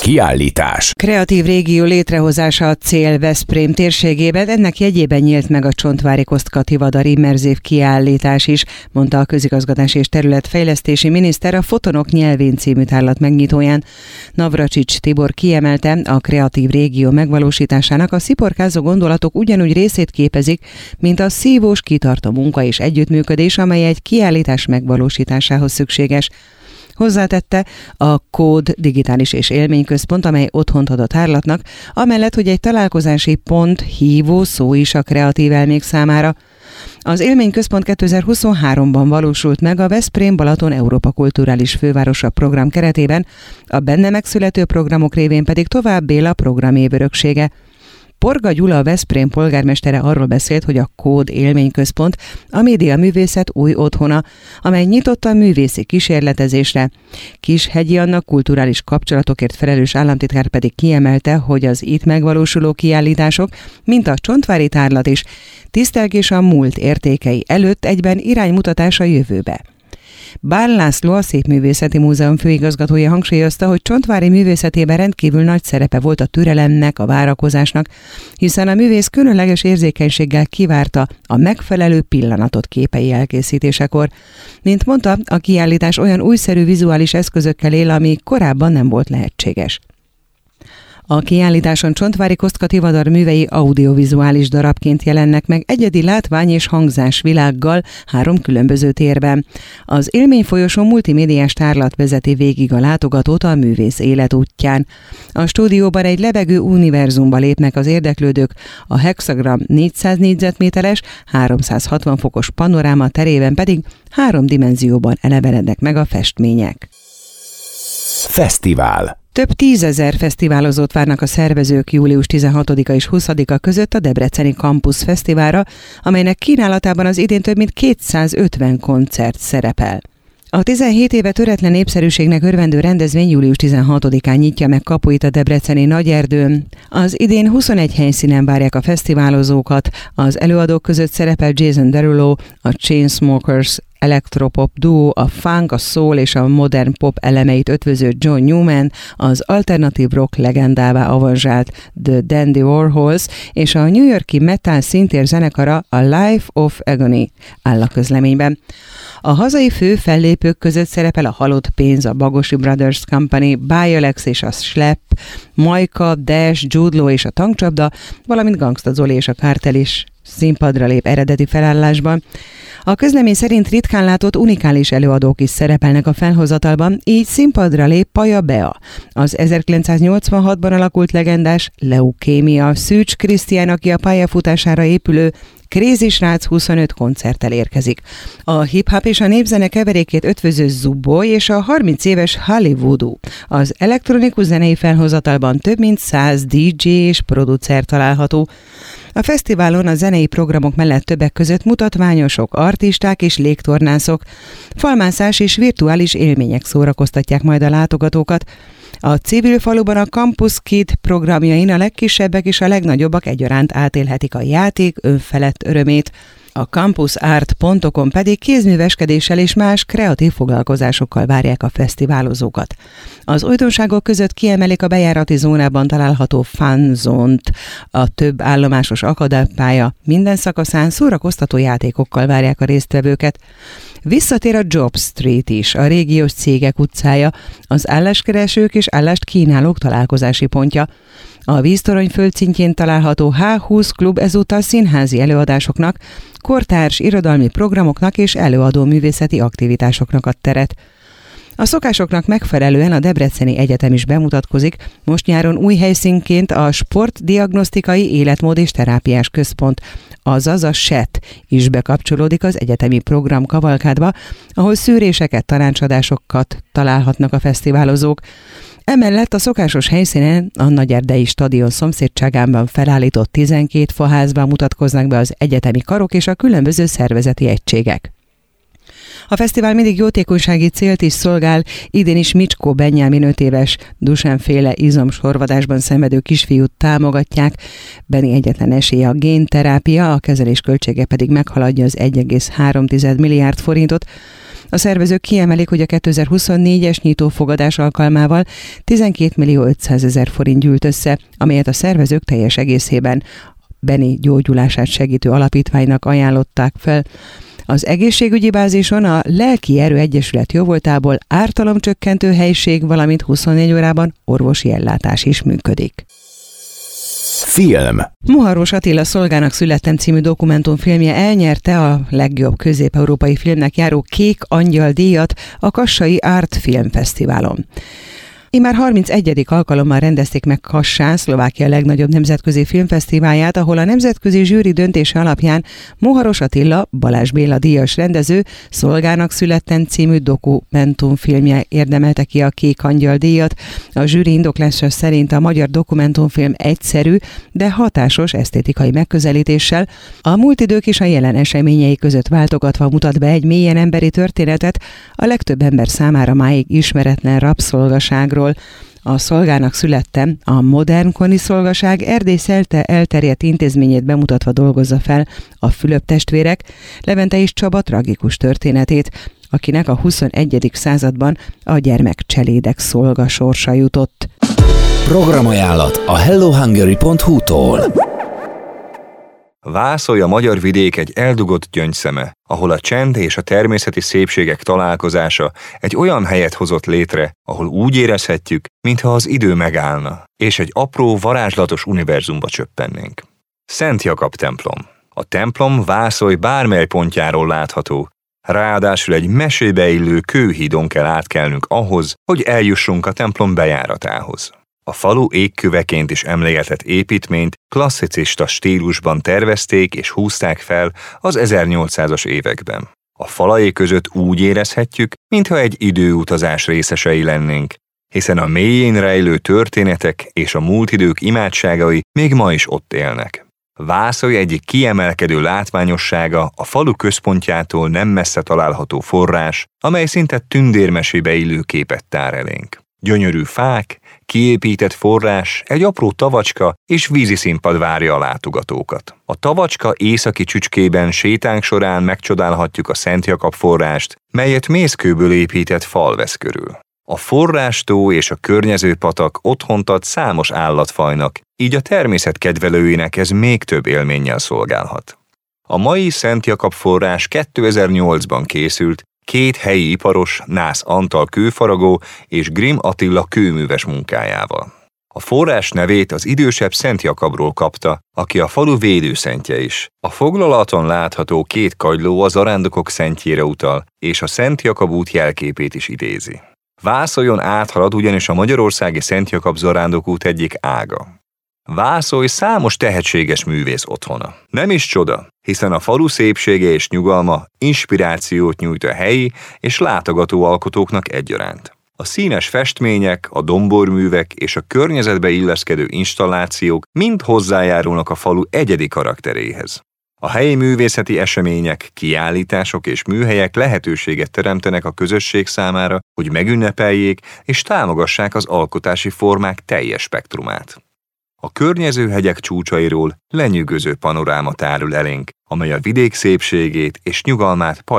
kiállítás. Kreatív régió létrehozása a cél Veszprém térségében, ennek jegyében nyílt meg a Csontvári Kostka Tivadar immerzív kiállítás is, mondta a közigazgatási és területfejlesztési miniszter a Fotonok nyelvén című tárlat megnyitóján. Navracsics Tibor kiemelte, a kreatív régió megvalósításának a sziporkázó gondolatok ugyanúgy részét képezik, mint a szívós, kitartó munka és együttműködés, amely egy kiállítás megvalósításához szükséges. Hozzátette, a Kód digitális és élményközpont, amely otthont ad a tárlatnak, amellett, hogy egy találkozási pont, hívó szó is a kreatív elmék számára. Az élményközpont 2023-ban valósult meg a Veszprém-Balaton Európa Kulturális Fővárosa program keretében, a benne megszülető programok révén pedig tovább él a programév öröksége. Porga Gyula, a Veszprém polgármestere arról beszélt, hogy a Kód élményközpont a médiaművészet új otthona, amely nyitott a művészi kísérletezésre. Kishegyi Anna kulturális kapcsolatokért felelős államtitkár pedig kiemelte, hogy az itt megvalósuló kiállítások, mint a Csontvári tárlat is, tisztelgés a múlt értékei előtt, egyben iránymutatás a jövőbe. Bán László, a Szépművészeti Múzeum főigazgatója hangsúlyozta, hogy Csontvári művészetében rendkívül nagy szerepe volt a türelemnek, a várakozásnak, hiszen a művész különleges érzékenységgel kivárta a megfelelő pillanatot képei elkészítésekor. Mint mondta, a kiállítás olyan újszerű vizuális eszközökkel él, ami korábban nem volt lehetséges. A kiállításon Csontvári Kostka Tivadar művei audiovizuális darabként jelennek meg egyedi látvány- és hangzásvilággal 3 különböző térben. Az élményfolyosó multimédiás tárlat vezeti végig a látogatót a művész életútján. A stúdióban egy lebegő univerzumba lépnek az érdeklődők, a Hexagram 400 négyzetméteres, 360 fokos panoráma terében pedig 3 dimenzióban elevenednek meg a festmények. Fesztivál. Több 10 000 fesztiválozót várnak a szervezők július 16-a és 20-a között a Debreceni Campus Fesztiválra, amelynek kínálatában az idén több mint 250 koncert szerepel. A 17 éve töretlen népszerűségnek örvendő rendezvény július 16-án nyitja meg kapuit a debreceni Nagyerdőn. Az idén 21 helyszínen várják a fesztiválozókat, az előadók között szerepel Jason Derulo, a Chainsmokers elektropop duó, a funk, a soul és a modern pop elemeit ötvöző John Newman, az alternatív rock legendává avanzsált The Dandy Warhols és a New York-i metal szintér zenekara a Life of Agony áll a közleményben. A hazai fő fellépők között szerepel a Halott Pénz, a Bagosi Brothers Company, Biolex és a Schlepp, Majka, Dash, Jude Law és a Tankcsapda, valamint Gangsta Zoli és a Kártel is színpadra lép eredeti felállásban. A közlemény szerint ritkán látott unikális előadók is szerepelnek a felhozatalban, így színpadra lép Paja Bea, az 1986-ban alakult legendás Leukémia, Szűcs Krisztián, aki a pályafutására épülő Crazy Srác 25 koncerttel érkezik. A hip-hop és a népzene keverékét ötvöző Zuboy és a 30 éves Hollywoodú. Az elektronikus zenei felhozatalban több mint 100 DJ és producer található. A fesztiválon a zenei programok mellett többek között mutatványosok, artisták és légtornászok, falmászás és virtuális élmények szórakoztatják majd a látogatókat. A civil faluban a Campus Kid programjain a legkisebbek és a legnagyobbak egyaránt átélhetik a játék önfelett örömét. A Campus Art pontokon pedig kézműveskedéssel és más kreatív foglalkozásokkal várják a fesztiválozókat. Az újdonságok között kiemelik a bejárati zónában található Fun Zone-t. A több állomásos akadálypálya minden szakaszán szórakoztató játékokkal várják a résztvevőket. Visszatér a Job Street is, a régiós cégek utcája, az álláskeresők és állást kínálók találkozási pontja. A víztorony földszintjén található H20 klub ezúttal színházi előadásoknak, kortárs irodalmi programoknak és előadó művészeti aktivitásoknak ad teret. A szokásoknak megfelelően a Debreceni Egyetem is bemutatkozik, most nyáron új helyszínként a Sportdiagnosztikai Életmód és Terápiás Központ, azaz a SET is bekapcsolódik az egyetemi program kavalkádba, ahol szűréseket, tanácsadásokat találhatnak a fesztiválozók. Emellett a szokásos helyszínen a Nagyerdei stadion szomszédságában felállított 12 faházban mutatkoznak be az egyetemi karok és a különböző szervezeti egységek. A fesztivál mindig jótékonysági célt is szolgál, idén is Micskó Benyámin 5 éves Dusan-féle izomsorvadásban szenvedő kisfiút támogatják. Benni egyetlen esélye a génterápia, a kezelés költsége pedig meghaladja az 1,3 milliárd forintot. A szervezők kiemelik, hogy a 2024-es nyitófogadás alkalmával 12.500.000 forint gyűlt össze, amelyet a szervezők teljes egészében Benny gyógyulását segítő alapítványnak ajánlották fel. Az egészségügyi bázison a Lelki Erő Egyesület jóvoltából ártalomcsökkentő helység, valamint 24 órában orvosi ellátás is működik. Film. Moharos Attila Szolgának születtem című dokumentumfilmje elnyerte a legjobb közép-európai filmnek járó Kék Angyal díjat a Kassai Art Film Fesztiválon. Immár 31. alkalommal rendezték meg Kassán, Szlovákia legnagyobb nemzetközi filmfesztiválját, ahol a nemzetközi zsűri döntése alapján Moharos Attila, Balázs Béla díjas rendező Szolgának születtem című dokumentumfilmje érdemelte ki a Kék Angyal díjat. A zsűri indoklása szerint a magyar dokumentumfilm egyszerű, de hatásos esztétikai megközelítéssel, a múlt idők és a jelen eseményei között váltogatva mutat be egy mélyen emberi történetet a legtöbb ember számára máig ismeretlen rabszolgaságról. A Szolgának születtem, a modern koniszolgaság Erdély szerte elterjedt intézményét bemutatva dolgozza fel a Fülöp-testvérek, Levente és Csaba tragikus történetét, akinek a 21. században a gyermekcselédek szolga sorsa jutott. Programajánlat a hellohungary.hu-tól. Vászolj a magyar vidék egy eldugott gyöngyszeme, ahol a csend és a természeti szépségek találkozása egy olyan helyet hozott létre, ahol úgy érezhetjük, mintha az idő megállna, és egy apró, varázslatos univerzumba csöppennénk. Szent Jakab templom. A templom Vászolj bármely pontjáról látható, ráadásul egy mesébe illő kőhídon kell átkelnünk ahhoz, hogy eljussunk a templom bejáratához. A falu égköveként is emlegetett építményt klasszicista stílusban tervezték és húzták fel az 1800-as években. A falai között úgy érezhetjük, mintha egy időutazás részesei lennénk, hiszen a mélyén rejlő történetek és a múlt idők imádságai még ma is ott élnek. Vászolj egyik kiemelkedő látványossága a falu központjától nem messze található forrás, amely szinte tündérmesébe illő képet tár elénk. Gyönyörű fák, kiépített forrás, egy apró tavacska és víziszínpad várja a látogatókat. A tavacska északi csücskében sétánk során megcsodálhatjuk a Szent Jakab forrást, melyet mészkőből épített fal vesz körül. A forrástó és a környező patak otthont ad számos állatfajnak, így a természet kedvelőinek ez még több élménnyel szolgálhat. A mai Szent Jakab forrás 2008-ban készült, 2 helyi iparos, Nász Antal kőfaragó és Grimm Attila kőműves munkájával. A forrás nevét az idősebb Szent Jakabról kapta, aki a falu védőszentje is. A foglalaton látható 2 kagyló a zarándokok szentjére utal, és a Szent Jakab út jelképét is idézi. Vászoljon áthalad ugyanis a magyarországi Szent Jakab zarándokút egyik ága. Vászolj számos tehetséges művész otthona. Nem is csoda, hiszen a falu szépsége és nyugalma inspirációt nyújt a helyi és látogató alkotóknak egyaránt. A színes festmények, a domborművek és a környezetbe illeszkedő installációk mind hozzájárulnak a falu egyedi karakteréhez. A helyi művészeti események, kiállítások és műhelyek lehetőséget teremtenek a közösség számára, hogy megünnepeljék és támogassák az alkotási formák teljes spektrumát. A környező hegyek csúcsairól lenyűgöző panoráma tárul elénk, amely a vidék szépségét és nyugalmát